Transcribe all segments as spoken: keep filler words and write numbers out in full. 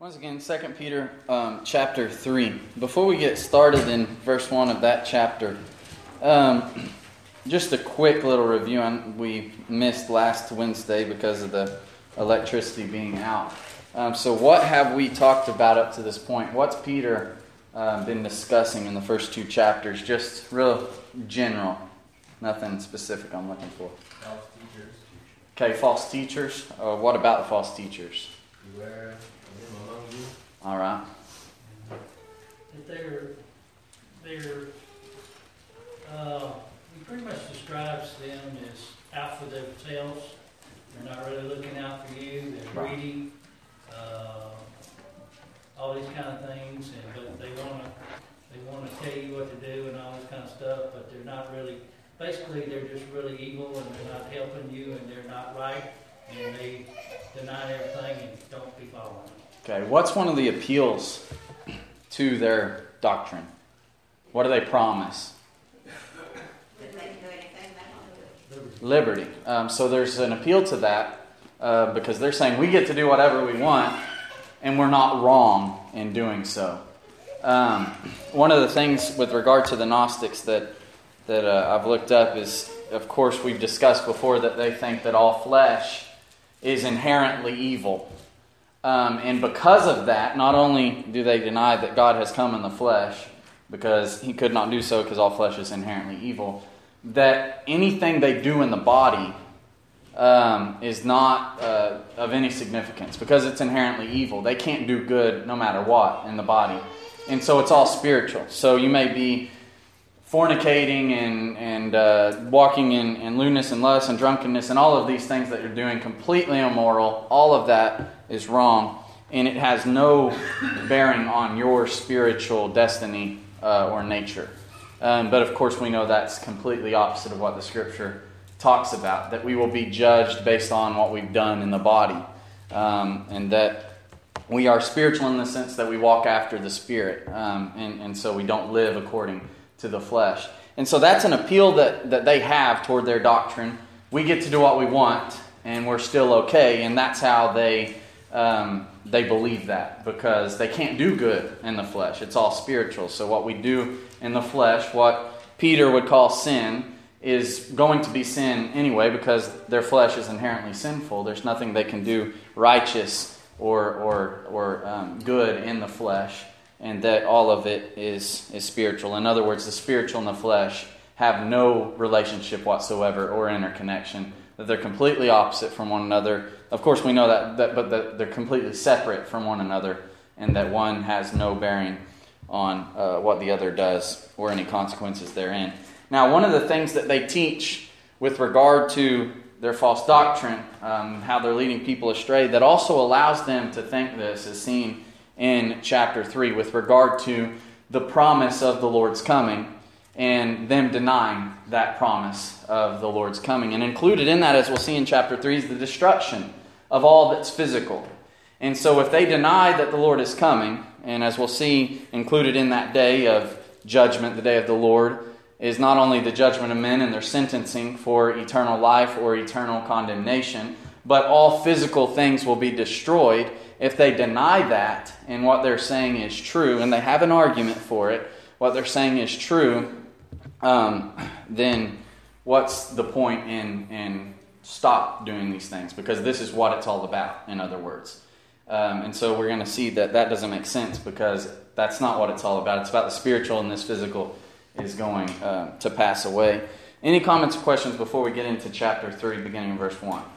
Once again, Second Peter um, chapter three. Before we get started in verse one of that chapter, um, just a quick little review. On, we missed last Wednesday because of the electricity being out. Um, so what have we talked about up to this point? What's Peter uh, been discussing in the first two chapters? Just real general. Nothing specific I'm looking for. False teachers. Okay, false teachers. Uh, what about the false teachers? Beware of them among you. All right. That they're, they're, uh, he pretty much describes them as out for themselves. They're not really looking out for you. They're Right. greedy, uh, all these kind of things, and but they want to, they want to tell you what to do and all this kind of stuff, but they're not really. Basically, they're just really evil, and they're not helping you, and they're not right, and they deny everything and don't be following. Okay, what's one of the appeals to their doctrine? What do they promise? That they can do anything they want to do. Liberty. Um, so there's an appeal to that uh, because they're saying we get to do whatever we want, and we're not wrong in doing so. Um, one of the things with regard to the Gnostics that that uh, I've looked up is, of course, we've discussed before that they think that all flesh is inherently evil. Um, and because of that, not only do they deny that God has come in the flesh, because he could not do so because all flesh is inherently evil, that anything they do in the body um, is not uh, of any significance because it's inherently evil. They can't do good no matter what in the body. And so it's all spiritual. So you may be fornicating and, and uh, walking in, in lewdness and lust and drunkenness and all of these things that you're doing, completely immoral. All of that is wrong, and it has no bearing on your spiritual destiny uh, or nature. Um, but of course we know that's completely opposite of what the Scripture talks about, that we will be judged based on what we've done in the body, um, and that we are spiritual in the sense that we walk after the Spirit, um, and, and so we don't live according to the flesh. And so that's an appeal that, that they have toward their doctrine. We get to do what we want, and we're still okay, and that's how they um, they believe that, because they can't do good in the flesh. It's all spiritual. So what we do in the flesh, what Peter would call sin, is going to be sin anyway, because their flesh is inherently sinful. There's nothing they can do righteous or or or um, good in the flesh. And that all of it is, is spiritual. In other words, the spiritual and the flesh have no relationship whatsoever or interconnection. That they're completely opposite from one another. Of course, we know that, that but that they're completely separate from one another, and that one has no bearing on uh, what the other does or any consequences therein. Now, one of the things that they teach with regard to their false doctrine, um, how they're leading people astray, that also allows them to think this is seen in chapter three with regard to the promise of the Lord's coming and them denying that promise of the Lord's coming. And included in that, as we'll see in chapter three, is the destruction of all that's physical. And so if they deny that the Lord is coming, and as we'll see included in that day of judgment, the day of the Lord, is not only the judgment of men and their sentencing for eternal life or eternal condemnation, but all physical things will be destroyed. If they deny that and what they're saying is true, and they have an argument for it, what they're saying is true, um, then what's the point in, in stop doing these things? Because this is what it's all about, in other words. Um, and so we're going to see that that doesn't make sense, because that's not what it's all about. It's about the spiritual, and this physical is going uh, to pass away. Any comments or questions before we get into chapter three, beginning in verse one?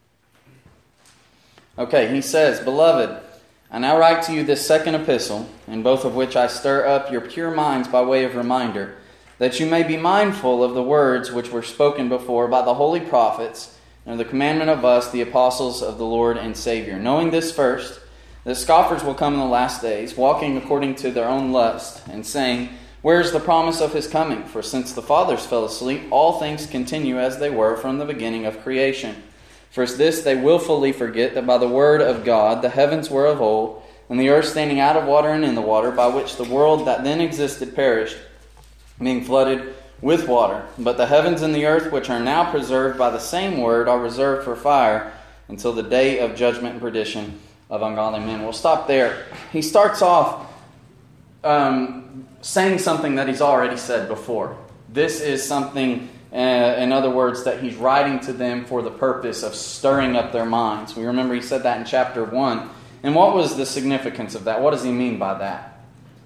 Okay, he says, "Beloved, I now write to you this second epistle, in both of which I stir up your pure minds by way of reminder, that you may be mindful of the words which were spoken before by the holy prophets, and of the commandment of us, the apostles of the Lord and Savior. Knowing this first, that scoffers will come in the last days, walking according to their own lust, and saying, Where is the promise of his coming? For since the fathers fell asleep, all things continue as they were from the beginning of creation. First this they willfully forget, that by the word of God the heavens were of old, and the earth standing out of water and in the water, by which the world that then existed perished, being flooded with water. But the heavens and the earth, which are now preserved by the same word, are reserved for fire, until the day of judgment and perdition of ungodly men. We'll stop there. He starts off um, saying something that he's already said before. This is something, uh, in other words, that he's writing to them for the purpose of stirring up their minds. We remember he said that in chapter one. And what was the significance of that? What does he mean by that?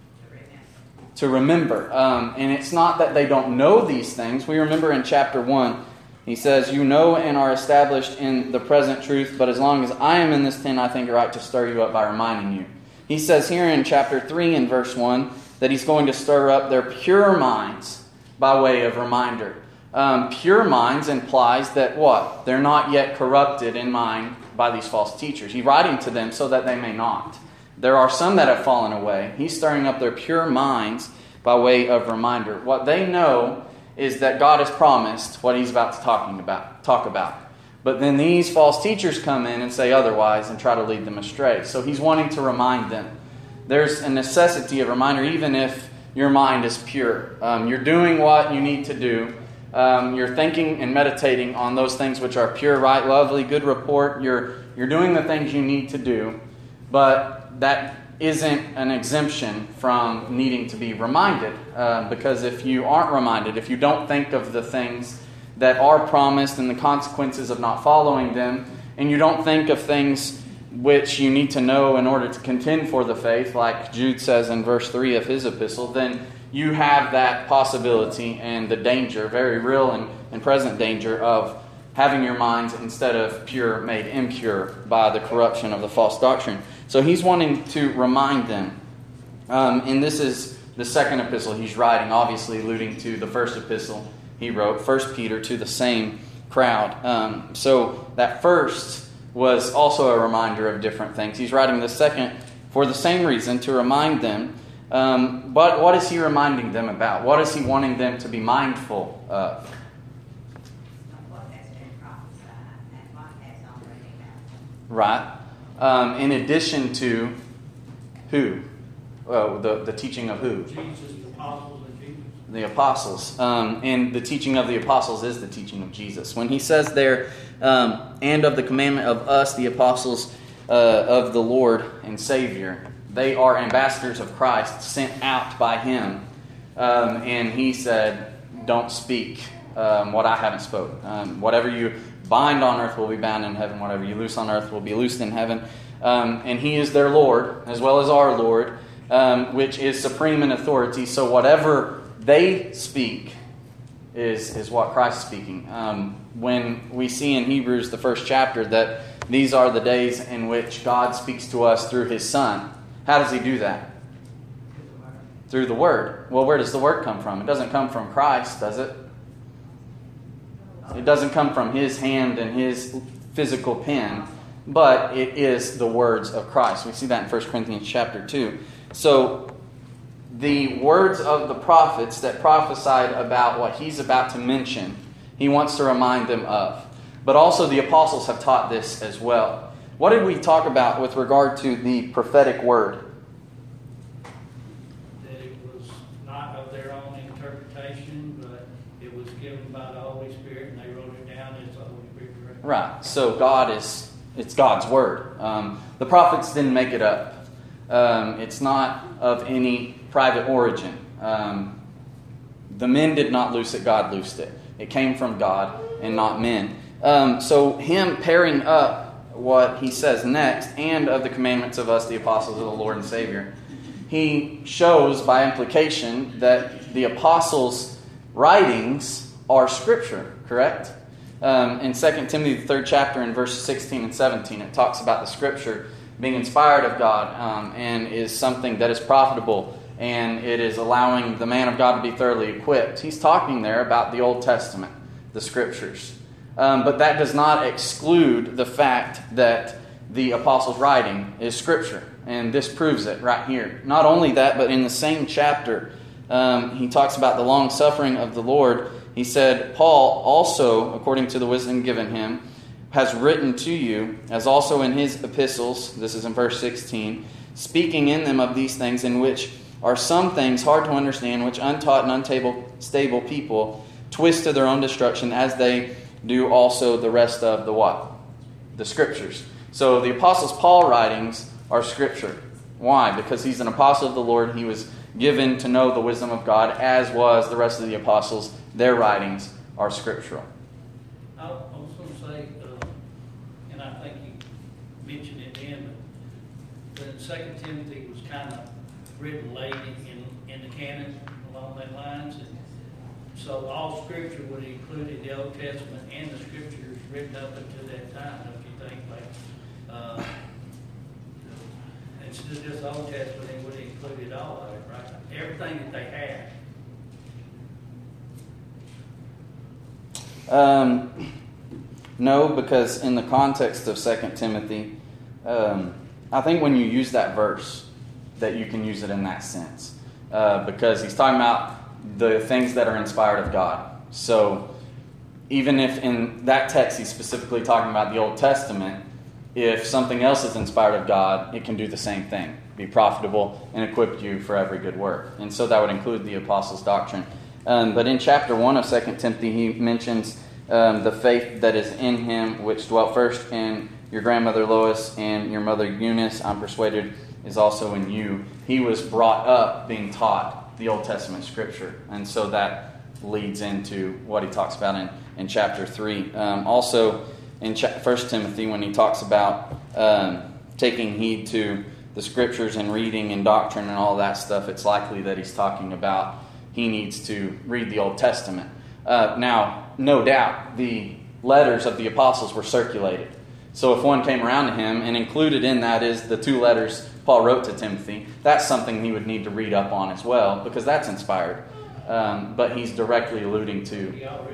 To remember. Um, and it's not that they don't know these things. We remember in chapter one, he says, you know and are established in the present truth, but as long as I am in this tent, I think it right to stir you up by reminding you. He says here in chapter three in verse one that he's going to stir up their pure minds by way of reminder. Um, pure minds implies that what? They're not yet corrupted in mind by these false teachers. He's writing to them so that they may not. There are some that have fallen away. He's stirring up their pure minds by way of reminder. What they know is that God has promised what he's about to talking about, talk about. But then these false teachers come in and say otherwise and try to lead them astray. So he's wanting to remind them. There's a necessity of reminder even if your mind is pure. Um, you're doing what you need to do. Um, you're thinking and meditating on those things which are pure, right, lovely, good report. You're, you're doing the things you need to do. But that isn't an exemption from needing to be reminded. Uh, because if you aren't reminded, if you don't think of the things that are promised and the consequences of not following them, and you don't think of things which you need to know in order to contend for the faith, like Jude says in verse three of his epistle, then you have that possibility and the danger, very real and, and present danger, of having your minds instead of pure made impure by the corruption of the false doctrine. So he's wanting to remind them. Um, and this is the second epistle he's writing, obviously alluding to the first epistle he wrote, First Peter, to the same crowd. Um, so that first was also a reminder of different things. He's writing the second for the same reason, to remind them. Um, but what is he reminding them about? What is he wanting them to be mindful of? What has been prophesied and what has already happened. Right. Um, in addition to who? Well, the, the teaching of who? Jesus, the apostles, and Jesus. The apostles. Um, and the teaching of the apostles is the teaching of Jesus. When he says there, um, and of the commandment of us, the apostles uh, of the Lord and Savior, they are ambassadors of Christ, sent out by him. Um, and he said, don't speak um, what I haven't spoken. Um, whatever you bind on earth will be bound in heaven. Whatever you loose on earth will be loosed in heaven. Um, and he is their Lord, as well as our Lord, um, which is supreme in authority. So whatever they speak is, is what Christ is speaking. Um, when we see in Hebrews, the first chapter, that these are the days in which God speaks to us through his Son. How does he do that? Through the Word. Well, where does the Word come from? It doesn't come from Christ, does it? It doesn't come from his hand and his physical pen, but it is the words of Christ. We see that in First Corinthians chapter two. So, the words of the prophets that prophesied about what he's about to mention, he wants to remind them of. But also the apostles have taught this as well. What did we talk about with regard to the prophetic word? That it was not of their own interpretation, but it was given by the Holy Spirit, and they wrote it down as the Holy Spirit directed. Right. So God is, it's God's word. Um, the prophets didn't make it up. Um, it's not of any private origin. Um, the men did not loose it, God loosed it. It came from God and not men. Um, so him pairing up what he says next, and of the commandments of us, the apostles of the Lord and Savior, he shows by implication that the apostles' writings are Scripture, correct? Um, in Second Timothy, the third chapter, in verses sixteen and seventeen, it talks about the Scripture being inspired of God um, and is something that is profitable, and it is allowing the man of God to be thoroughly equipped. He's talking there about the Old Testament, the Scriptures. Um, but that does not exclude the fact that the apostles' writing is Scripture. And this proves it right here. Not only that, but in the same chapter, um, he talks about the long-suffering of the Lord. He said, Paul also, according to the wisdom given him, has written to you, as also in his epistles, this is in verse sixteen, speaking in them of these things, in which are some things hard to understand, which untaught and unstable people twist to their own destruction, as they do also the rest of the what? The Scriptures. So the Apostles Paul writings are Scripture. Why? Because he's an apostle of the Lord. He was given to know the wisdom of God, as was the rest of the apostles. Their writings are scriptural. I was going to say, uh, and I think you mentioned it then, but that Second Timothy was kind of written late in, in, in the canon along that lines. And so all Scripture would have included the Old Testament and the Scriptures written up until that time, don't you think? Like, uh, instead of just the Old Testament, it would have included all of it, right? Everything that they had. Um, no, because in the context of Second Timothy, um, I think when you use that verse, that you can use it in that sense. Uh, because he's talking about the things that are inspired of God. So even if in that text he's specifically talking about the Old Testament, if something else is inspired of God, it can do the same thing. Be profitable and equip you for every good work. And so that would include the apostles' doctrine. Um, but in chapter one of Second Timothy, he mentions um, the faith that is in him, which dwelt first in your grandmother Lois and your mother Eunice, I'm persuaded is also in you. He was brought up being taught the Old Testament Scripture. And so that leads into what he talks about in, in chapter three. Um, also, in First Timothy, when he talks about um, taking heed to the Scriptures and reading and doctrine and all that stuff, it's likely that he's talking about he needs to read the Old Testament. Uh, now, no doubt, the letters of the apostles were circulated. So if one came around to him, and included in that is the two letters Paul wrote to Timothy, that's something he would need to read up on as well, because that's inspired. Um, but he's directly alluding to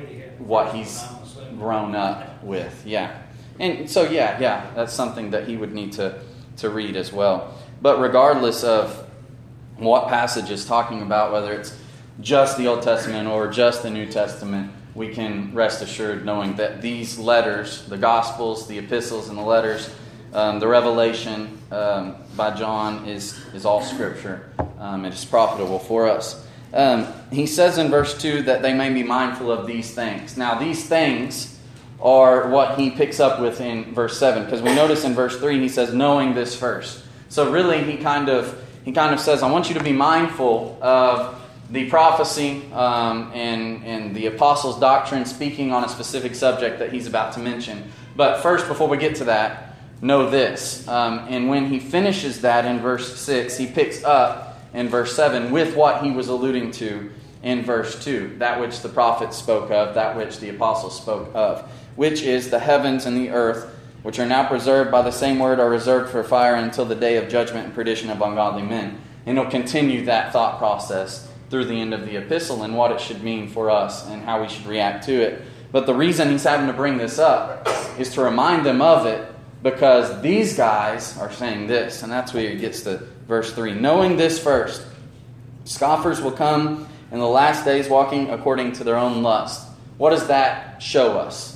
what he's grown up with. Yeah. And so, yeah, yeah, that's something that he would need to, to read as well. But regardless of what passage is talking about, whether it's just the Old Testament or just the New Testament, we can rest assured knowing that these letters, the Gospels, the epistles and the letters, um, the Revelation um, by John is, is all Scripture. Um, it is profitable for us. Um, he says in verse two that they may be mindful of these things. Now, these things are what he picks up with in verse seven, because we notice in verse three he says, knowing this first. So really he kind of he kind of says, I want you to be mindful of the prophecy um, and, and the apostles' doctrine speaking on a specific subject that he's about to mention. But first, before we get to that, know this. Um, and when he finishes that in verse six, he picks up in verse seven with what he was alluding to in verse two. That which the prophets spoke of, that which the apostles spoke of, which is the heavens and the earth, which are now preserved by the same word, are reserved for fire until the day of judgment and perdition of ungodly men. And he'll continue that thought process through the end of the epistle and what it should mean for us and how we should react to it. But the reason he's having to bring this up is to remind them of it, because these guys are saying this, and that's where he gets to verse three. Knowing this first, scoffers will come in the last days walking according to their own lust. What does that show us?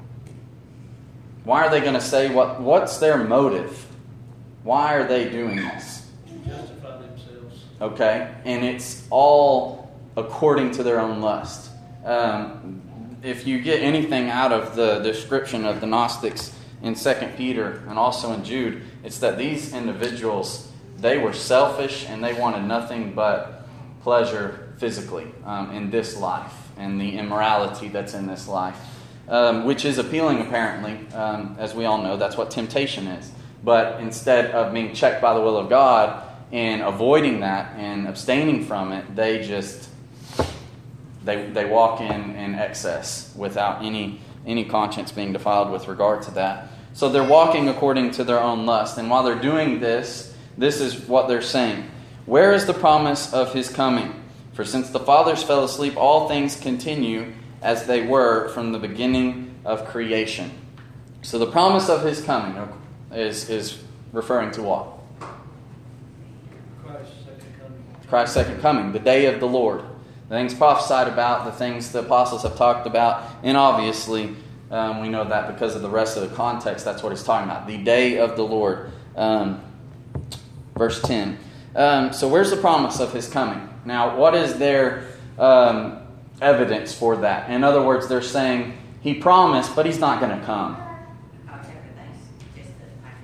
Why are they going to say what? What's their motive? Why are they doing this? Justify themselves. Okay, and it's all according to their own lust. Um, if you get anything out of the description of the Gnostics in Second Peter and also in Jude, it's that these individuals, they were selfish and they wanted nothing but pleasure physically um, in this life and the immorality that's in this life, um, which is appealing apparently. Um, as we all know, that's what temptation is. But instead of being checked by the will of God and avoiding that and abstaining from it, they just they they walk in in excess without any any conscience being defiled with regard to that. So they're walking according to their own lust. And while they're doing this, this is what they're saying. Where is the promise of his coming? For since the fathers fell asleep, all things continue as they were from the beginning of creation. So the promise of his coming is, is referring to what? Christ's second coming. Christ's second coming, the day of the Lord. The things prophesied about, the things the apostles have talked about, and obviously um, we know that because of the rest of the context, that's what he's talking about. The day of the Lord. Um, verse ten. Um, so where's the promise of his coming? Now, what is their um, evidence for that? In other words, they're saying he promised, but he's not going to come. Oh, everything's just the, like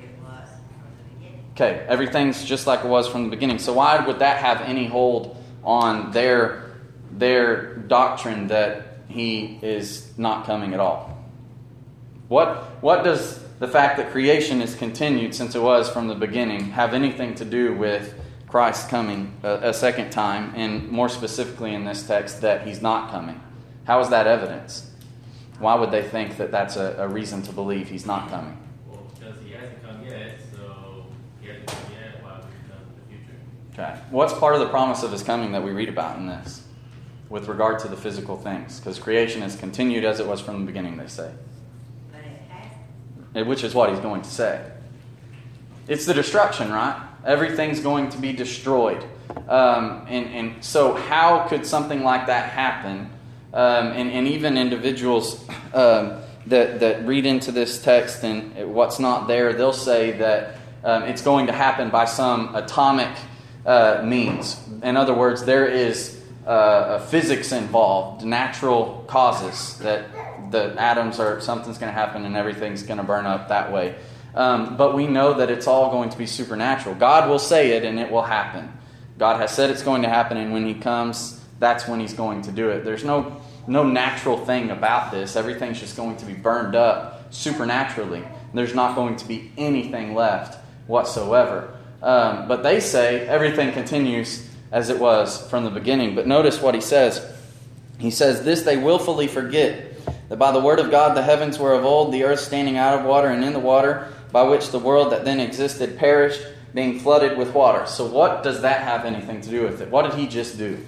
Okay, everything's just like it was from the beginning. So why would that have any hold on their their doctrine that he is not coming at all? What what does the fact that creation is continued since it was from the beginning have anything to do with Christ coming a, a second time, and more specifically in this text that he's not coming? How is that evidence? Why would they think that that's a, a reason to believe he's not coming? Well, because he hasn't come yet, so he hasn't come yet, why would he come in the future? Okay. What's part of the promise of his coming that we read about in this with regard to the physical things? Because creation is continued as it was from the beginning, they say. But it has, Which is what he's going to say. It's the destruction, right? Everything's going to be destroyed. Um, and, and so how could something like that happen? Um, and, and even individuals um, that, that read into this text and what's not there, they'll say that um, it's going to happen by some atomic uh, means. In other words, there is uh, a physics involved, natural causes that the atoms are, something's going to happen and everything's going to burn up that way. Um, but we know that it's all going to be supernatural. God will say it and it will happen. God has said it's going to happen, and when he comes, that's when he's going to do it. There's no no natural thing about this. Everything's just going to be burned up supernaturally. There's not going to be anything left whatsoever. Um, but they say everything continues as it was from the beginning. But notice what he says. He says, "This they willfully forget, that by the word of God the heavens were of old, the earth standing out of water and in the water, by which the world that then existed perished, being flooded with water." So what does that have anything to do with it? What did he just do?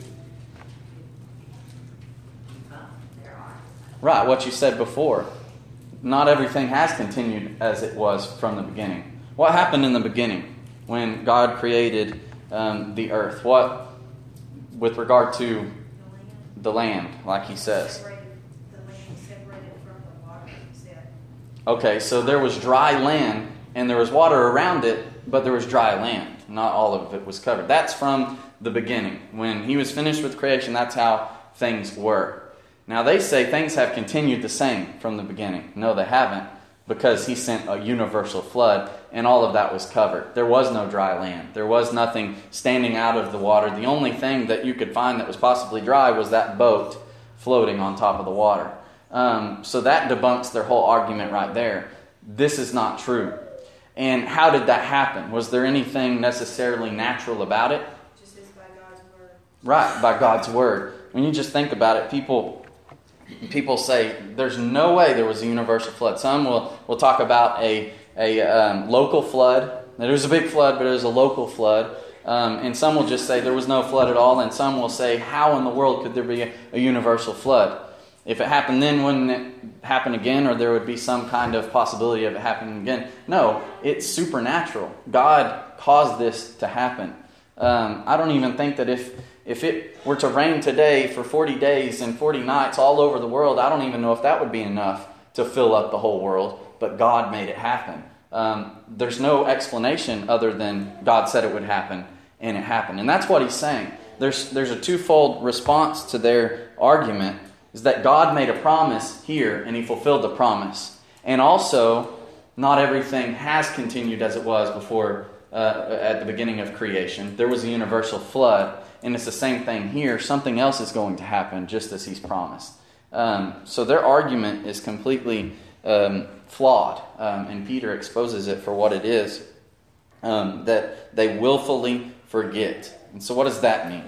well, there are. Right, what you said before. Not everything has continued as it was from the beginning. What happened in the beginning when God created um, the earth? What, with regard to The land, the land, like he says? separated, the land separated from the water, he said. Okay, so there was dry land, and there was water around it, but there was dry land. Not all of it was covered. That's from the beginning. When he was finished with creation, that's how things were. Now they say things have continued the same from the beginning. No, they haven't, because he sent a universal flood, and all of that was covered. There was no dry land. There was nothing standing out of the water. The only thing that you could find that was possibly dry was that boat floating on top of the water. Um, so that debunks their whole argument right there. This is not true. And how did that happen? Was there anything necessarily natural about it? Just as by God's word. Right, by God's word. When you just think about it, people people say there's no way there was a universal flood. Some will, will talk about a, a um, local flood. There was a big flood, but it was a local flood. Um, and some will just say there was no flood at all. And some will say, how in the world could there be a, a universal flood? If it happened then, wouldn't it happen again? Or there would be some kind of possibility of it happening again? No, it's supernatural. God caused this to happen. Um, I don't even think that if if it were to rain today for forty days and forty nights all over the world, I don't even know if that would be enough to fill up the whole world. But God made it happen. Um, there's no explanation other than God said it would happen, and it happened. And that's what he's saying. There's there's a twofold response to their argument. Is that God made a promise here, and he fulfilled the promise. And also, not everything has continued as it was before, uh, at the beginning of creation. There was a universal flood, and it's the same thing here. Something else is going to happen, just as he's promised. Um, so their argument is completely um, flawed, um, and Peter exposes it for what it is, um, that they willfully forget. And so what does that mean?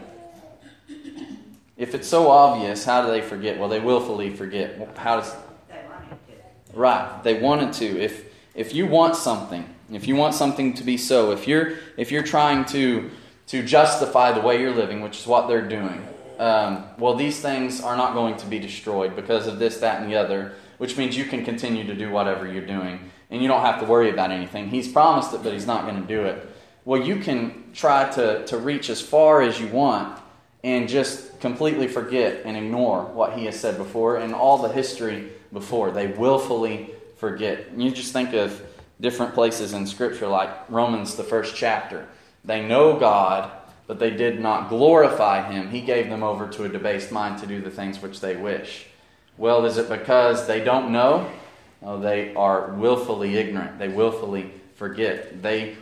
If it's so obvious, how do they forget? Well, they willfully forget. How does They wanted to. right? They wanted to. If if you want something, if you want something to be so, if you're if you're trying to to justify the way you're living, which is what they're doing, um, well, these things are not going to be destroyed because of this, that, and the other. Which means you can continue to do whatever you're doing, and you don't have to worry about anything. He's promised it, but he's not going to do it. Well, you can try to to reach as far as you want, and just completely forget and ignore what he has said before and all the history before. They willfully forget. And you just think of different places in Scripture, like Romans, the first chapter. They know God, but they did not glorify him. He gave them over to a debased mind to do the things which they wish. Well, is it because they don't know? No, they are willfully ignorant. They willfully forget. They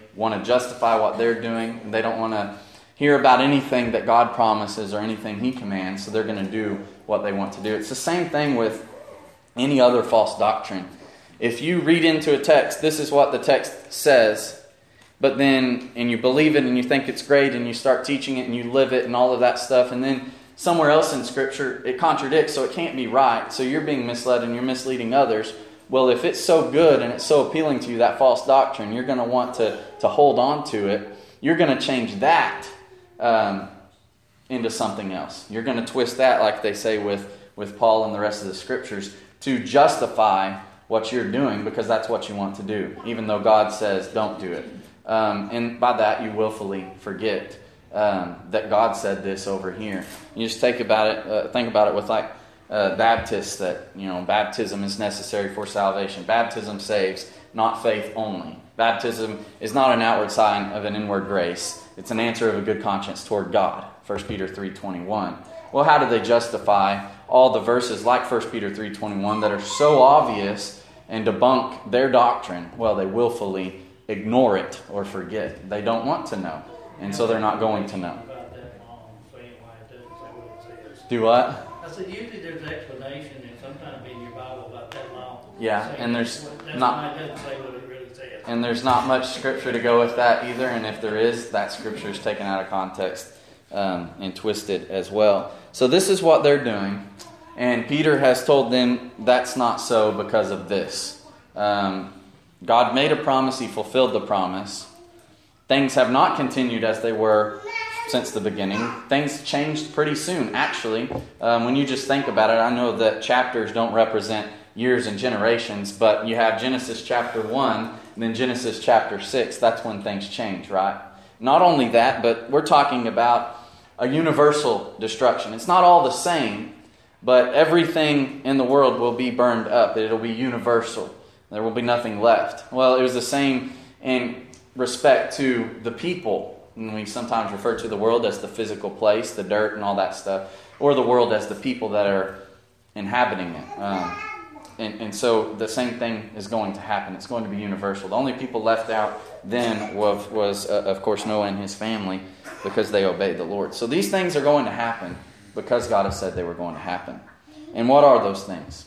want to justify what they're doing. And they don't want to hear about anything that God promises or anything He commands, so they're going to do what they want to do. It's the same thing with any other false doctrine. If you read into a text, this is what the text says, but then, and you believe it and you think it's great and you start teaching it and you live it and all of that stuff, and then somewhere else in Scripture it contradicts, so it can't be right, so you're being misled and you're misleading others. Well, if it's so good and it's so appealing to you, that false doctrine, you're going to want to, to hold on to it. You're going to change that um, into something else. You're going to twist that, like they say with, with Paul and the rest of the Scriptures, to justify what you're doing because that's what you want to do, even though God says don't do it. Um, and by that, you willfully forget um, that God said this over here. You just think about it, uh, think about it with like uh, Baptists, that, you know, baptism is necessary for salvation. Baptism saves, not faith only. Baptism is not an outward sign of an inward grace. It's an answer of a good conscience toward God. First Peter three twenty-one. Well, how do they justify all the verses like First Peter three twenty-one that are so obvious and debunk their doctrine? Well, they willfully ignore it or forget. They don't want to know, and so they're not going to know. About that long, saying why it doesn't say what it says. Do what? I said, usually there's an explanation and sometimes in your Bible about that long. Yeah, saying and there's that's not- why it doesn't say what it really says. And there's not much Scripture to go with that either, and if there is, that Scripture is taken out of context um, and twisted as well. So this is what they're doing, and Peter has told them that's not so because of this. Um, God made a promise, He fulfilled the promise. Things have not continued as they were since the beginning. Things changed pretty soon, actually. Um, when you just think about it, I know that chapters don't represent years and generations, but you have Genesis chapter one, and then Genesis chapter six. That's when things change, right? Not only that, but we're talking about a universal destruction. It's not all the same, but everything in the world will be burned up. It'll be universal. There will be nothing left. Well, it was the same in respect to the people. And we sometimes refer to the world as the physical place, the dirt and all that stuff, or the world as the people that are inhabiting it. Um, and, and so the same thing is going to happen. It's going to be universal. The only people left out then was, was uh, of course, Noah and his family, because they obeyed the Lord. So these things are going to happen because God has said they were going to happen. And what are those things?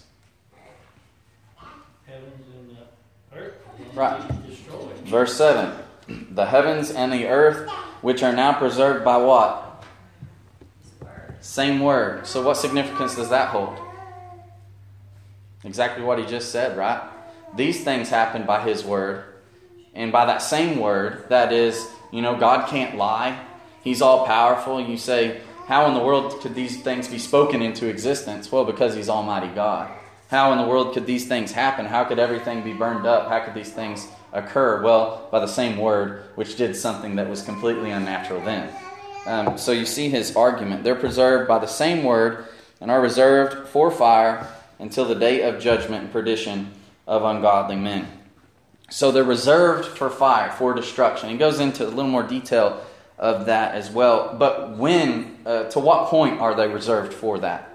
Heavens and the earth. Right. Destroyed. Verse seven. The heavens and the earth, which are now preserved by what? Same word. So what significance does that hold? Exactly what he just said, right? These things happen by His word. And by that same word, that is, you know, God can't lie. He's all powerful. You say, how in the world could these things be spoken into existence? Well, because He's Almighty God. How in the world could these things happen? How could everything be burned up? How could these things occur? Well, by the same word, which did something that was completely unnatural then. Um, so you see his argument. They're preserved by the same word and are reserved for fire until the day of judgment and perdition of ungodly men. So they're reserved for fire, for destruction. He goes into a little more detail of that as well. But when, uh, to what point are they reserved for that?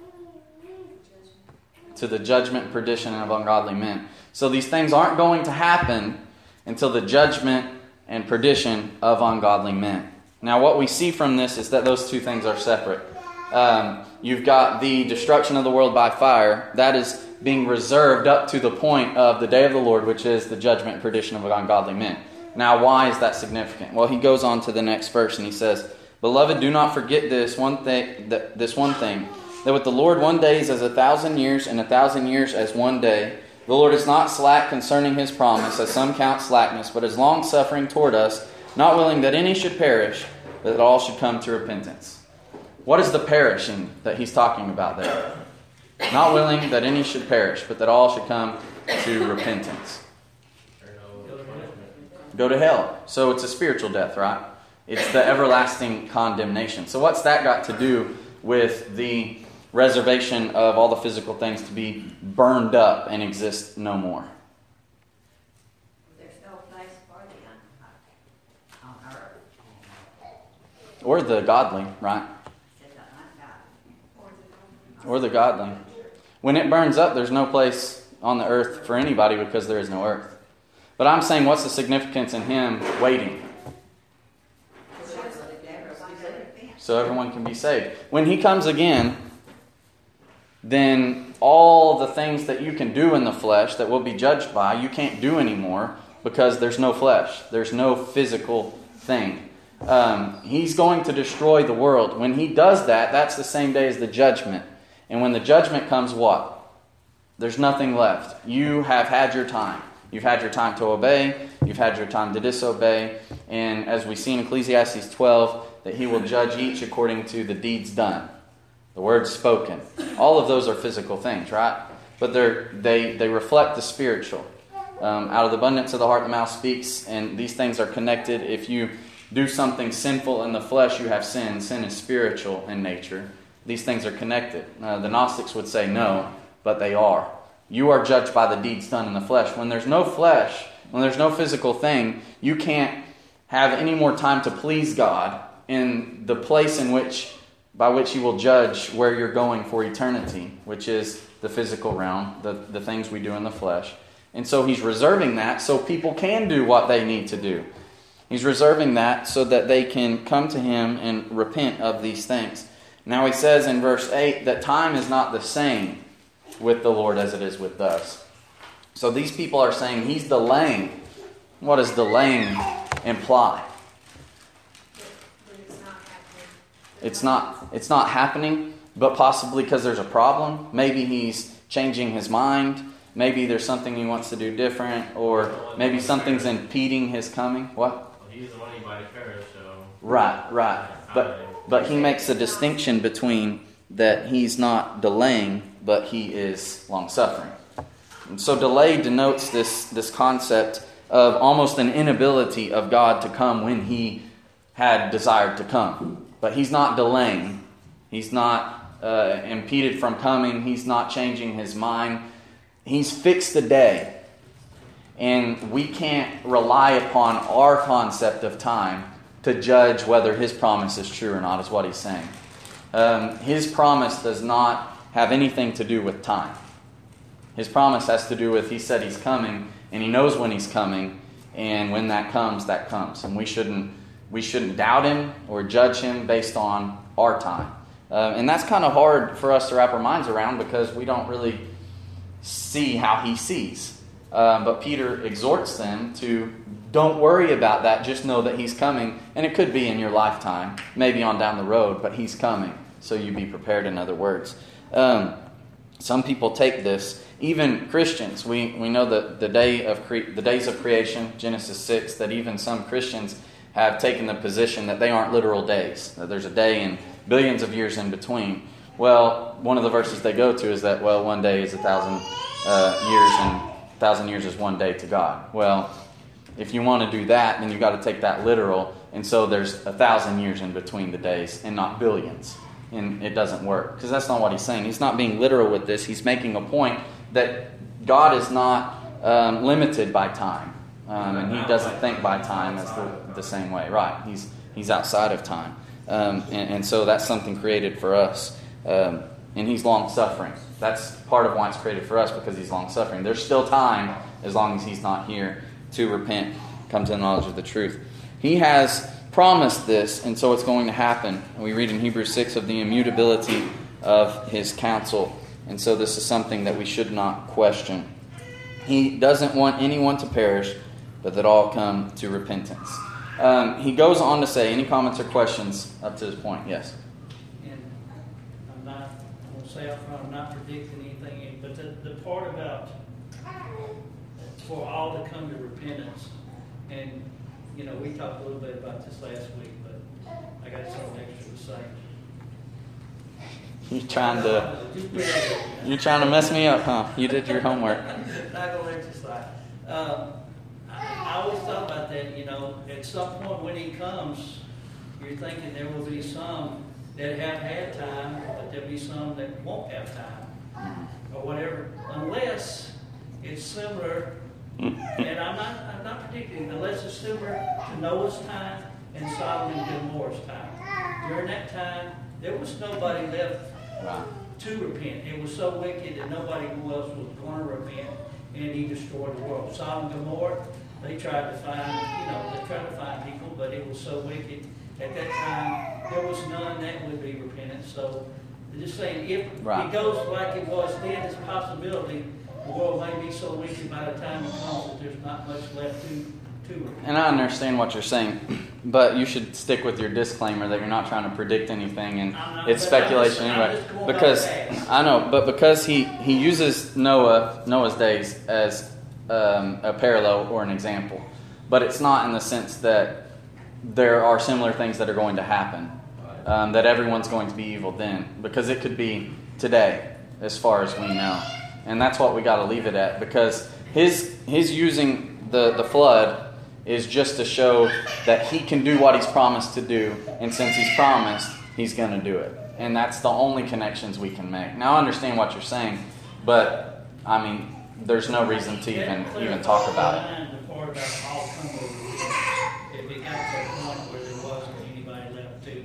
To the judgment and perdition of ungodly men. So these things aren't going to happen until the judgment and perdition of ungodly men. Now what we see from this is that those two things are separate. Um, you've got the destruction of the world by fire. That is being reserved up to the point of the day of the Lord, which is the judgment and perdition of ungodly men. Now why is that significant? Well, he goes on to the next verse and he says, Beloved, do not forget this one thing, that this one thing, that with the Lord one day is as a thousand years, and a thousand years as one day. The Lord is not slack concerning His promise, as some count slackness, but is long-suffering toward us, not willing that any should perish, but that all should come to repentance. What is the perishing that he's talking about there? Not willing that any should perish, but that all should come to repentance. Go to hell. So it's a spiritual death, right? It's the everlasting condemnation. So what's that got to do with the reservation of all the physical things to be burned up and exist no more? There's no place for the ungodly on earth. Or the godly, right? Said the ungodly. Or the godly. When it burns up, there's no place on the earth for anybody because there is no earth. But I'm saying, what's the significance in him waiting? So everyone can be saved. When he comes again, then all the things that you can do in the flesh that we'll be judged by, you can't do anymore because there's no flesh. There's no physical thing. Um, he's going to destroy the world. When he does that, that's the same day as the judgment. And when the judgment comes, what? There's nothing left. You have had your time. You've had your time to obey. You've had your time to disobey. And as we see in Ecclesiastes twelve, that he will judge each according to the deeds done. The words spoken. All of those are physical things, right? But they're, they they reflect the spiritual. Um, out of the abundance of the heart, the mouth speaks. And these things are connected. If you do something sinful in the flesh, you have sin. Sin is spiritual in nature. These things are connected. Uh, the Gnostics would say no, but they are. You are judged by the deeds done in the flesh. When there's no flesh, when there's no physical thing, you can't have any more time to please God in the place in which, by which He will judge where you're going for eternity, which is the physical realm, the, the things we do in the flesh. And so He's reserving that so people can do what they need to do. He's reserving that so that they can come to Him and repent of these things. Now He says in verse eight that time is not the same with the Lord as it is with us. So these people are saying He's delaying. What does delaying imply? It's not, it's not happening, but possibly because there's a problem. Maybe He's changing His mind. Maybe there's something He wants to do different, or maybe something's impeding His coming. What? Well, He's the one anybody cares, so. Right, right. But but He makes a distinction between that He's not delaying, but He is long-suffering. And so delay denotes this, this concept of almost an inability of God to come when He had desired to come. But He's not delaying. He's not uh, impeded from coming. He's not changing His mind. He's fixed the day. And we can't rely upon our concept of time to judge whether His promise is true or not, is what He's saying. Um, his promise does not have anything to do with time. His promise has to do with, He said He's coming, and He knows when He's coming, and when that comes, that comes. And we shouldn't we shouldn't doubt Him or judge Him based on our time. Uh, and that's kind of hard for us to wrap our minds around because we don't really see how He sees. Uh, but Peter exhorts them to don't worry about that. Just know that He's coming. And it could be in your lifetime, maybe on down the road, but He's coming. So you be prepared, in other words. Um, some people take this, even Christians. We we know that the day of cre- the days of creation, Genesis six, that even some Christians have taken the position that they aren't literal days. That there's a day and billions of years in between. Well, one of the verses they go to is that, well, one day is a thousand uh, years and a thousand years is one day to God. Well, if you want to do that, then you've got to take that literal. And so there's a thousand years in between the days and not billions. And it doesn't work because that's not what He's saying. He's not being literal with this. He's making a point that God is not um, limited by time. Um, and He doesn't think by time as the, the same way. Right. He's he's outside of time. Um, and, and so that's something created for us. Um, and He's long-suffering. That's part of why it's created for us, because He's long-suffering. There's still time as long as He's not here to repent, come to the knowledge of the truth. He has promised this, and so it's going to happen. We read in Hebrews six of the immutability of His counsel. And so this is something that we should not question. He doesn't want anyone to perish, but that all come to repentance. Um, he goes on to say, any comments or questions up to this point? Yes? And I'm not, I'm going to say up front, I'm not predicting anything, but the, the part about for all to come to repentance, and, you know, we talked a little bit about this last week, but I got something extra to say. You're trying to, you're trying to mess me up, huh? You did your homework. Not going to let you slide. Um, I, I always thought about that, you know, at some point when He comes, you're thinking there will be some that have had time, but there'll be some that won't have time, or whatever, unless it's similar, and I'm not, I'm not predicting, unless it's similar to Noah's time and Sodom and Gomorrah's time. During that time, there was nobody left Right. to repent. It was so wicked that nobody else was going to repent, and He destroyed the world. Sodom and Gomorrah, they tried to find, you know, they tried to find people, but it was so wicked. At that time, there was none that would be repentant. So, they're just saying, if Right. it goes like it was then, it's a possibility the world may be so wicked by the time it comes that there's not much left to, to repent. And I understand what you're saying, but you should stick with your disclaimer that you're not trying to predict anything, and I'm not- it's but I'm speculation just- I'm anyway. just going by Because facts. I know, but because he he uses Noah Noah's days as um, a parallel or an example, but it's not in the sense that there are similar things that are going to happen, um, that everyone's going to be evil then, because it could be today, as far as we know, and that's what we got to leave it at. Because his his using the the flood is just to show that he can do what he's promised to do, and since he's promised, he's going to do it. And that's the only connections we can make. Now, I understand what you're saying, but, I mean, there's no reason to even even talk about it. The part about all come over, if it got to a point where there wasn't anybody left to,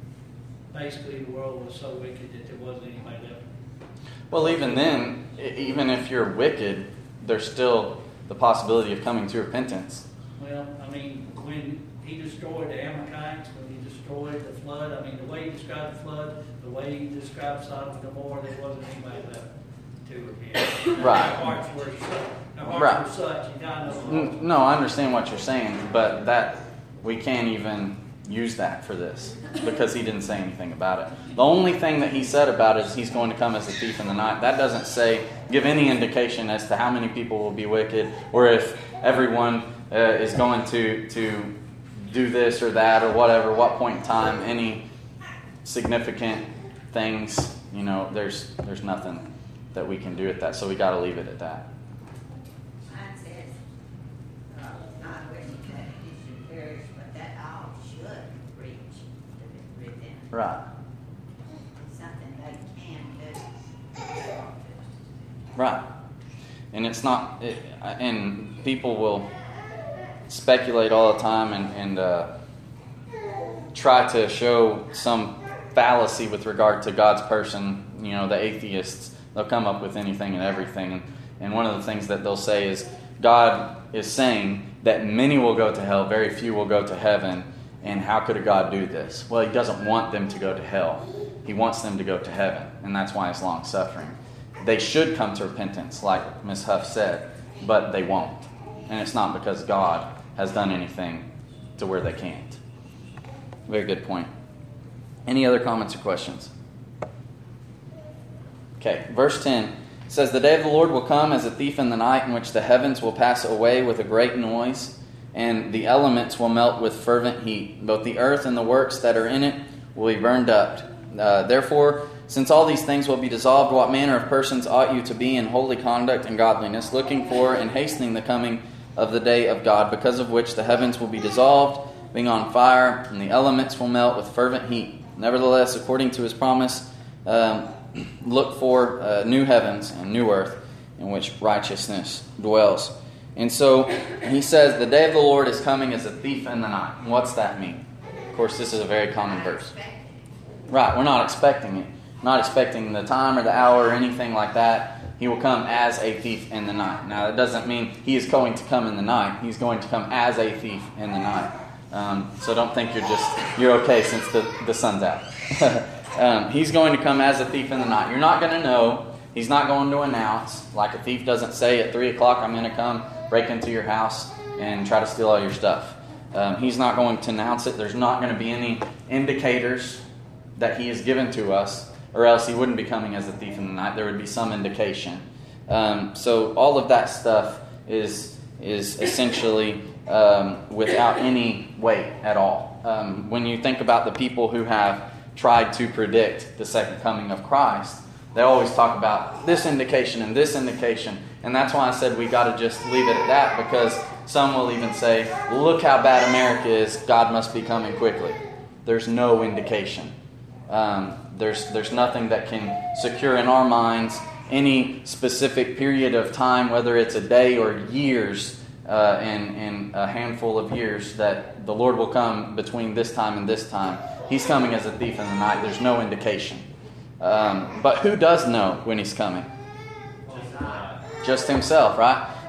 basically the world was so wicked that there wasn't anybody left. Well, even then, e- even if you're wicked, there's still the possibility of coming to repentance. Well, I mean, when he destroyed the Amalekites, when he destroyed the flood, I mean, the way he described the flood, the way he described Sodom and Gomorrah, there wasn't anybody left to repent. Right. Their hearts were such, their hearts Right. were such, and God knows N- what. No, I understand what you're saying, but that we can't even use that for this because he didn't say anything about it. The only thing that he said about it is he's going to come as a thief in the night. That doesn't say, give any indication as to how many people will be wicked or if everyone uh, is going to to do this or that or whatever, what point in time, any significant things, you know, there's there's nothing that we can do at that. So we got to leave it at that. Mine says, uh, not wishing that he should perish, but that all should reach to be repentance. Right. Something they can do. Right. And it's not, it, and people will speculate all the time and, and uh, try to show some fallacy with regard to God's person. You know, the atheists, they'll come up with anything and everything. And, and one of the things that they'll say is, God is saying that many will go to hell, very few will go to heaven. And how could a God do this? Well, he doesn't want them to go to hell. He wants them to go to heaven. And that's why it's long-suffering. They should come to repentance, like Miz Huff said, but they won't. And it's not because God has done anything to where they can't. Very good point. Any other comments or questions? Okay, verse ten says, the day of the Lord will come as a thief in the night, in which the heavens will pass away with a great noise, and the elements will melt with fervent heat. Both the earth and the works that are in it will be burned up. Uh, therefore, since all these things will be dissolved, what manner of persons ought you to be in holy conduct and godliness, looking for and hastening the coming of the day of God, because of which the heavens will be dissolved, being on fire, and the elements will melt with fervent heat. Nevertheless, according to his promise, um, look for uh, new heavens and new earth, in which righteousness dwells. And so he says, the day of the Lord is coming as a thief in the night. And what's that mean? Of course, this is a very common verse. Right, we're not expecting it. Not expecting the time or the hour or anything like that. He will come as a thief in the night. Now, that doesn't mean he is going to come in the night. He's going to come as a thief in the night. Um, so don't think you're just, you're okay since the, the sun's out. um, he's going to come as a thief in the night. You're not going to know. He's not going to announce. Like a thief doesn't say at three o'clock, I'm going to come break into your house and try to steal all your stuff. Um, he's not going to announce it. There's not going to be any indicators that he has given to us, or else he wouldn't be coming as a thief in the night. There would be some indication. Um, so all of that stuff is is essentially um, without any weight at all. Um, when you think about the people who have tried to predict the second coming of Christ, they always talk about this indication and this indication. And that's why I said we got to just leave it at that, because some will even say, look how bad America is, God must be coming quickly. There's no indication. Um, there's there's nothing that can secure in our minds any specific period of time, whether it's a day or years, uh, and, and a handful of years, that the Lord will come between this time and this time. He's coming as a thief in the night. There's no indication. Um, but who does know when he's coming? Just himself, right?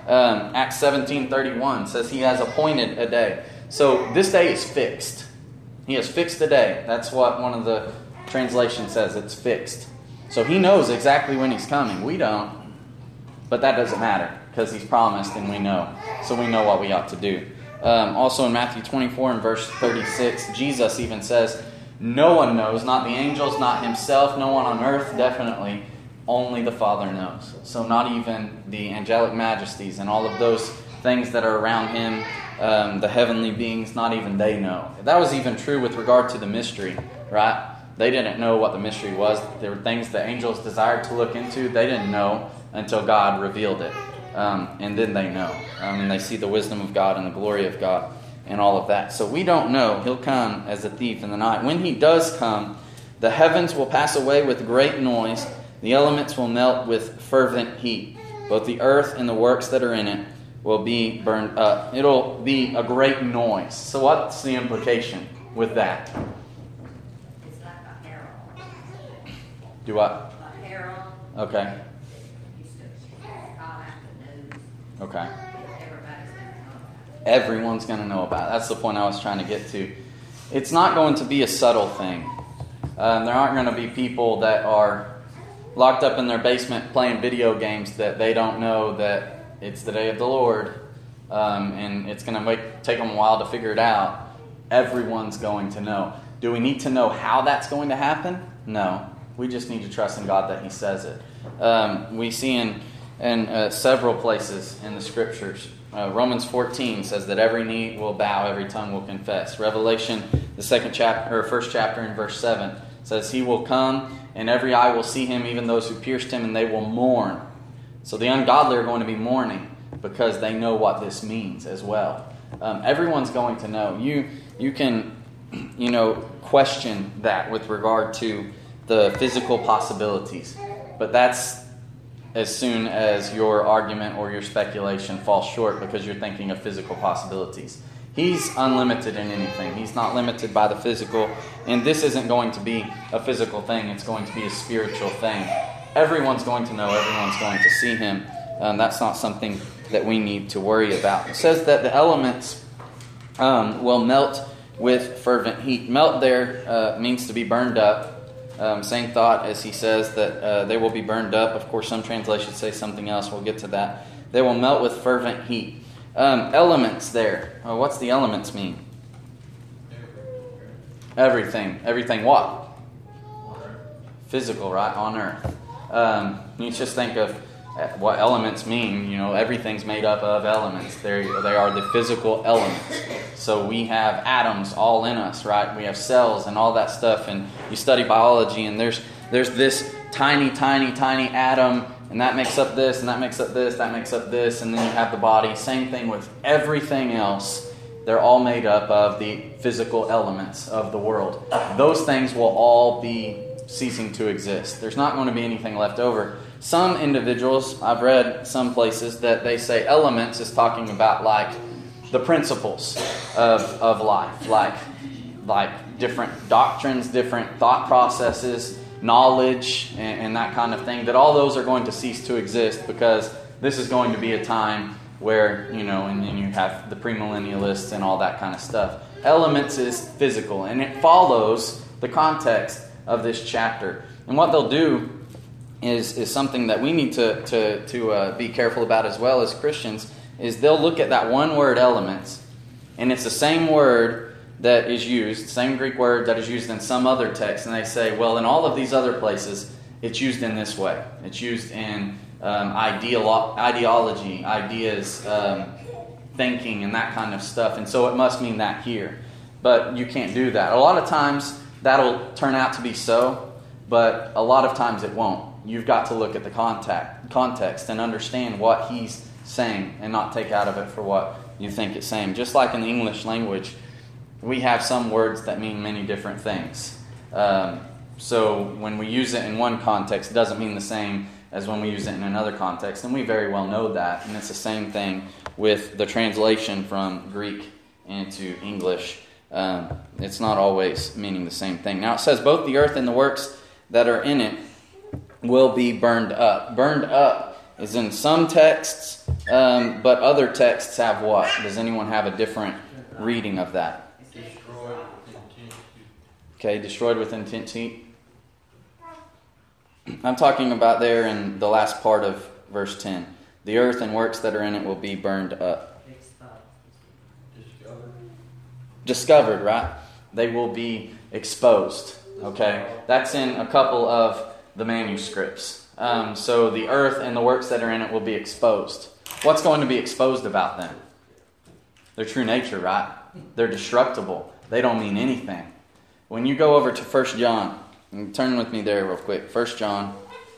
Um, Acts seventeen thirty-one says he has appointed a day. So this day is fixed. He has fixed a day. That's what one of the translations says. It's fixed. So he knows exactly when he's coming. We don't. But that doesn't matter because he's promised and we know. So we know what we ought to do. Um, also in Matthew twenty-four and verse thirty-six, Jesus even says, no one knows, not the angels, not himself, no one on earth, definitely, only the Father knows. So not even the angelic majesties and all of those things that are around him, um, the heavenly beings, not even they know. That was even true with regard to the mystery, right? They didn't know what the mystery was. There were things the angels desired to look into. They didn't know until God revealed it. Um, and then they know. Um, and they see the wisdom of God and the glory of God and all of that. So we don't know. He'll come as a thief in the night. When he does come, the heavens will pass away with great noise. The elements will melt with fervent heat. Both the earth and the works that are in it will be burned up. It'll be a great noise. So what's the implication with that? It's like a herald. Do what? A herald. Okay. Used to call out the news. Okay. Everybody's going to know about it. Everyone's going to know about it. That's the point I was trying to get to. It's not going to be a subtle thing. Um, there aren't going to be people that are locked up in their basement playing video games that they don't know that it's the day of the Lord, um, and it's going to make take them a while to figure it out. Everyone's going to know. Do we need to know how that's going to happen? No. We just need to trust in God that He says it. Um, we see in, in uh, several places in the Scriptures. Uh, Romans fourteen says that every knee will bow, every tongue will confess. Revelation, the second chapter or first chapter in verse seven says He will come and every eye will see Him, even those who pierced Him, and they will mourn. So the ungodly are going to be mourning because they know what this means as well. Um, everyone's going to know. You you can you know question that with regard to the physical possibilities, but that's as soon as your argument or your speculation falls short because you're thinking of physical possibilities. He's unlimited in anything. He's not limited by the physical. And this isn't going to be a physical thing. It's going to be a spiritual thing. Everyone's going to know. Everyone's going to see Him. Um, that's not something that we need to worry about. It says that the elements um, will melt with fervent heat. Melt there uh, means to be burned up. Um, same thought as he says that uh, they will be burned up. Of course, some translations say something else. We'll get to that. They will melt with fervent heat. Um, elements there. Uh, what's the elements mean? Everything. Everything what? Physical, right? On earth. Um, you just think of what elements mean. You know, everything's made up of elements. They they are the physical elements. So we have atoms all in us, right? We have cells and all that stuff. And you study biology, and there's there's this tiny, tiny, tiny atom, and that makes up this, and that makes up this, that makes up this, and then you have the body. Same thing with everything else. They're all made up of the physical elements of the world. Those things will all be ceasing to exist. There's not going to be anything left over. Some individuals, I've read some places that they say elements is talking about like the principles of, of life, like, like different doctrines, different thought processes, knowledge, and, and that kind of thing, that all those are going to cease to exist because this is going to be a time where, you know, and then you have the premillennialists and all that kind of stuff. Elements is physical, and it follows the context of this chapter. And what they'll do is is something that we need to to to uh, be careful about as well as Christians. Is they'll look at that one word elements, and it's the same word that is used, same Greek word that is used in some other text, and they say, well, in all of these other places, it's used in this way. It's used in um, ideolo- ideology, ideas, um, thinking, and that kind of stuff, and so it must mean that here. But you can't do that. A lot of times, that'll turn out to be so, but a lot of times it won't. You've got to look at the contact, context and understand what he's saying and not take out of it for what you think it's saying. Just like in the English language, we have some words that mean many different things. Um, so when we use it in one context, it doesn't mean the same as when we use it in another context. And we very well know that. And it's the same thing with the translation from Greek into English. Um, it's not always meaning the same thing. Now it says both the earth and the works that are in it will be burned up. Burned up is in some texts Um, but other texts have what? Does anyone have a different reading of that? Destroyed with intent to. Okay, destroyed with intent to eat. I'm talking about there in the last part of verse ten. The earth and works that are in it will be burned up. Discovered. Discovered, right? They will be exposed. Okay, that's in a couple of the manuscripts. Um, so the earth and the works that are in it will be exposed. What's going to be exposed about them? Their true nature, right? They're destructible. They don't mean anything. When you go over to First John, and turn with me there real quick. First John.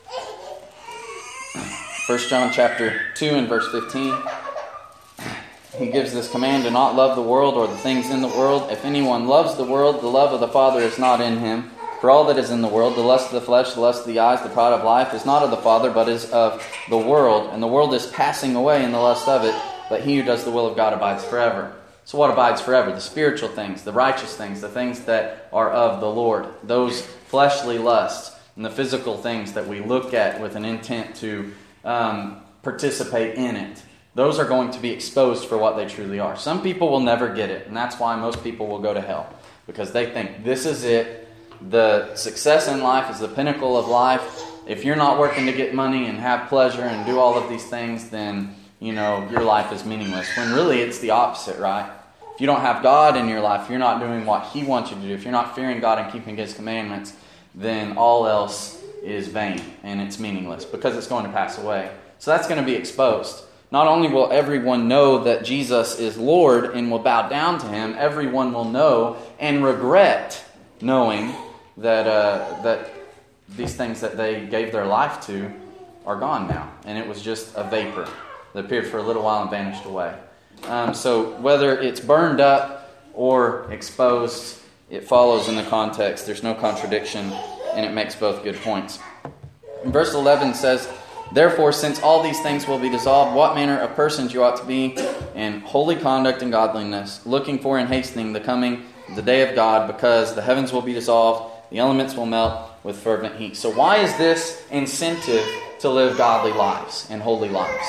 First John chapter two and verse fifteen. He gives this command to not love the world or the things in the world. If anyone loves the world, the love of the Father is not in him. For all that is in the world, the lust of the flesh, the lust of the eyes, the pride of life, is not of the Father, but is of the world. And the world is passing away in the lust of it, but he who does the will of God abides forever. So what abides forever? The spiritual things, the righteous things, the things that are of the Lord. Those fleshly lusts and the physical things that we look at with an intent to um, participate in it. Those are going to be exposed for what they truly are. Some people will never get it, and that's why most people will go to hell. Because they think this is it. The success in life is the pinnacle of life. If you're not working to get money and have pleasure and do all of these things, then, you know, your life is meaningless. When really it's the opposite, right? If you don't have God in your life, you're not doing what He wants you to do. If you're not fearing God and keeping His commandments, then all else is vain and it's meaningless because it's going to pass away. So that's going to be exposed. Not only will everyone know that Jesus is Lord and will bow down to Him, everyone will know and regret knowing that uh, that these things that they gave their life to are gone now. And it was just a vapor that appeared for a little while and vanished away. Um, so whether it's burned up or exposed, it follows in the context. There's no contradiction, and it makes both good points. And verse eleven says, "Therefore, since all these things will be dissolved, what manner of persons you ought to be in holy conduct and godliness, looking for and hastening the coming of the day of God, because the heavens will be dissolved, the elements will melt with fervent heat." So why is this incentive to live godly lives and holy lives?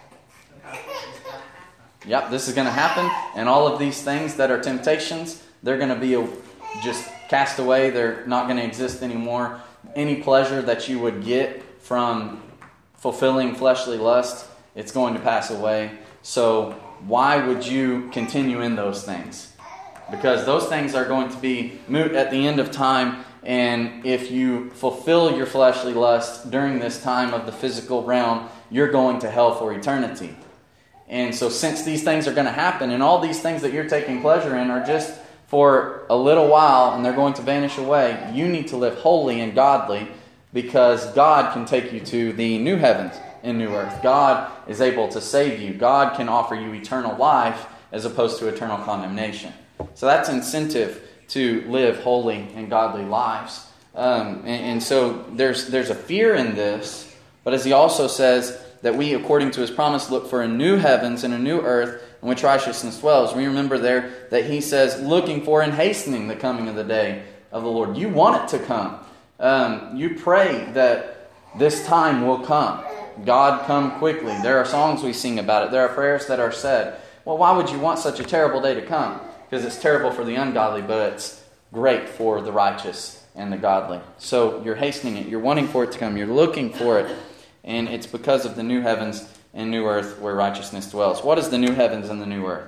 Yep, this is going to happen, and all of these things that are temptations, they're going to be just cast away. They're not going to exist anymore. Any pleasure that you would get from fulfilling fleshly lust, it's going to pass away. So why would you continue in those things? Because those things are going to be moot at the end of time, and if you fulfill your fleshly lust during this time of the physical realm, you're going to hell for eternity. And so since these things are going to happen, and all these things that you're taking pleasure in are just for a little while, and they're going to vanish away, you need to live holy and godly, because God can take you to the new heavens and new earth. God is able to save you. God can offer you eternal life as opposed to eternal condemnation. So that's incentive to live holy and godly lives. Um, and, and so there's there's a fear in this, but as he also says that we, according to his promise, look for a new heavens and a new earth in which righteousness dwells. We remember there that he says, looking for and hastening the coming of the day of the Lord. You want it to come. Um, you pray that this time will come. God, come quickly. There are songs we sing about it. There are prayers that are said. Well, why would you want such a terrible day to come? Because it's terrible for the ungodly, but it's great for the righteous and the godly. So you're hastening it. You're wanting for it to come. You're looking for it. And it's because of the new heavens and new earth where righteousness dwells. What is the new heavens and the new earth?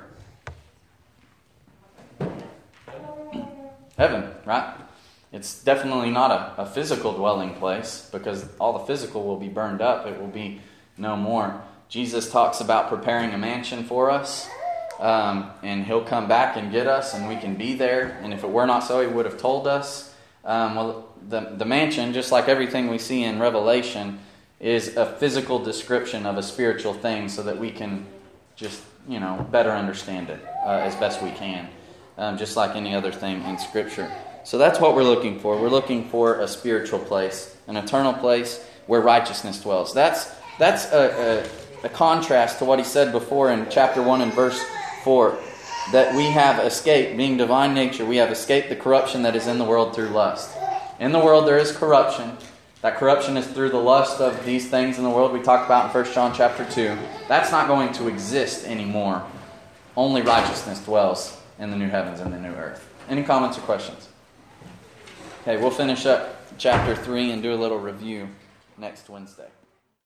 Heaven, right? It's definitely not a, a physical dwelling place, because all the physical will be burned up. It will be no more. Jesus talks about preparing a mansion for us, um, and He'll come back and get us, and we can be there. And if it were not so, He would have told us. Um, well, the, the mansion, just like everything we see in Revelation, is a physical description of a spiritual thing, so that we can just, you know, better understand it uh, as best we can, um, just like any other thing in Scripture. So that's what we're looking for. We're looking for a spiritual place, an eternal place where righteousness dwells. That's that's a, a, a contrast to what he said before in chapter one and verse four, that we have escaped, being divine nature, we have escaped the corruption that is in the world through lust. In the world there is corruption, That corruption is through the lust of these things in the world we talked about in First John chapter two. That's not going to exist anymore. Only righteousness dwells in the new heavens and the new earth. Any comments or questions? Okay, we'll finish up chapter three and do a little review next Wednesday.